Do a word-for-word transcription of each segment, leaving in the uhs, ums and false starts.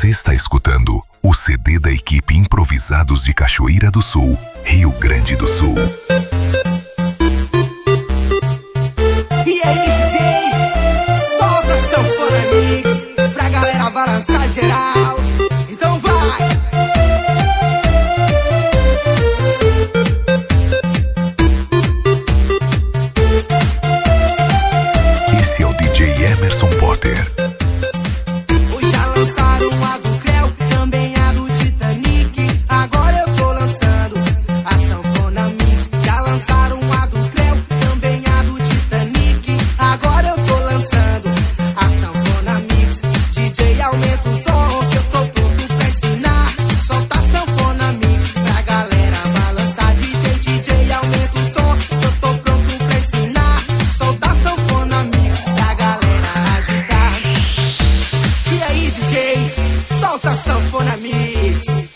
Você está escutando o C D da equipe Improvisados de Cachoeira do Sul, Rio Grande do Sul. E aí, D J? Solta a sanfona mix pra galera balançar geral. Então vai! Esse é o D J Emerson Potter. Hoje já lançaram a do Creu, também a do Titanic. Agora eu tô lançando a sanfona mix. Já lançaram a do Creu, também a do Titanic. Agora eu tô lançando a sanfona mix. D J, aumenta o som que eu tô pronto pra ensinar. Solta a sanfona mix pra galera balançar. D J, D J, aumenta o som que eu tô pronto pra ensinar. Solta a sanfona mix pra galera agitar. E aí, D J, solta a sanfona mix.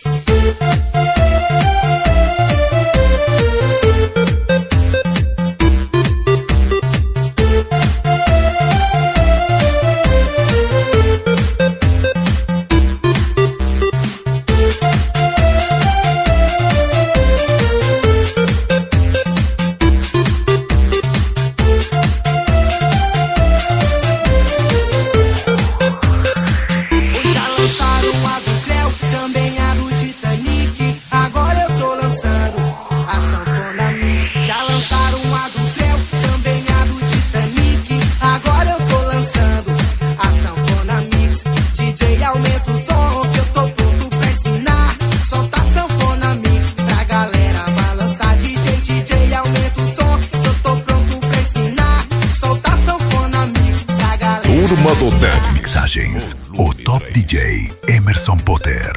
Já lançaram a do Creu, também a do Titanic. Agora eu tô lançando a sanfona mix. Já lançaram a do Creu, também a do Titanic. Agora eu tô lançando a sanfona mix. D J, aumenta o som que eu tô pronto pra ensinar. Solta a sanfona mix pra galera balançar. D J, D J, aumenta o som que eu tô pronto pra ensinar. Solta a sanfona mix pra galera. Turma do dez Mixagens, o Top D J Emerson Potter.